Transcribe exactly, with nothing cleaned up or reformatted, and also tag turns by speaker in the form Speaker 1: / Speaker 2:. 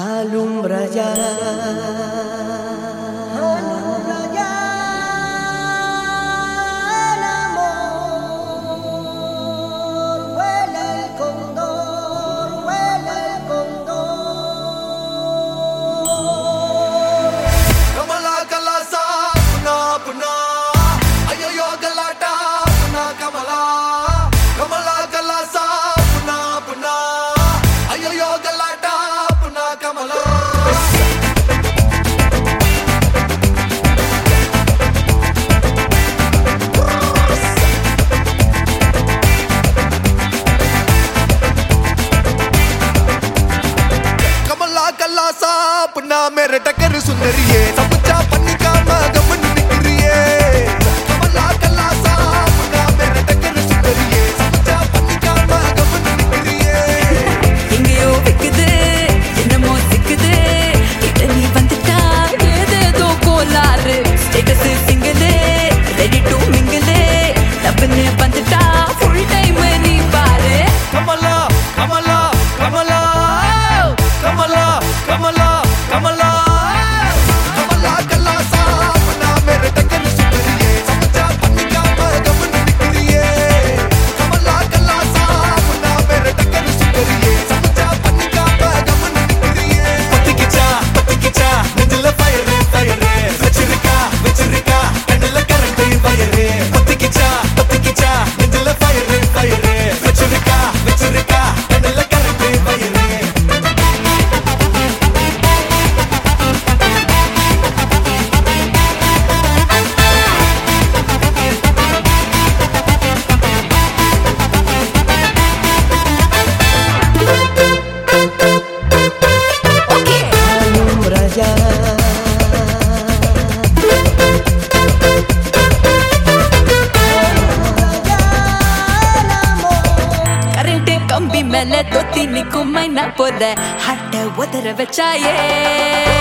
Speaker 1: Alumbra ya, alumbra ya el amor, vuela el cóndor, vuela el cóndor.
Speaker 2: Kamala kalasa puna puna, ayoyo galata puna Kamala. Kamala kalasa puna puna, ayoyo galata puna Kamala. कलासा अपना मेरे टक्कर सुंदरिये सब चा पन्नी का मगमन निकरिये कमला कलासा अपना मेरे टक्कर सुंदरिये सब चा पन्नी का मगमन निकरिये
Speaker 3: எங்கேயோ விக்குது என்னமோ சிக்குது கிட்ட நீ வந்துட்டா ஏதேதோ கோளாறு ஸ்டேட்டஸ் சிங்கிளே ரெடி டு மிங்கிளே லவ்னு வந்துட்டா ஃபுல் டைம் நீ பாரு
Speaker 2: कमला कमला कमला कमला कमला कमला कमला कलासा अपना मेरे टक्कर सुंदरिये सब चा पन्नी का मगमन निकरिये कमला कलासा अपना मेरे टक्कर सुंदरिये सब चा पन्नी का मगमन निकरिये पत्ती किचा पत्ती किचा नெஞ்சில ஃபயர் ஃபயர் வெச்சிருக்கா வெச்சிருக்கா கண்ணல கரண்ட் ஃபயர் पत्ती किचा पत्ती किचा நெஞ்சில ஃபயர் ஃபயர் வெச்சிருக்கா வெச்சிருக்கா கண்ணல current fire
Speaker 1: Alumbra ya, alumbra ya el amor.
Speaker 3: Current கம்பி மேல தொத்தி நிக்கும் மைனா போல ஹட்ட உதற வச்சாயே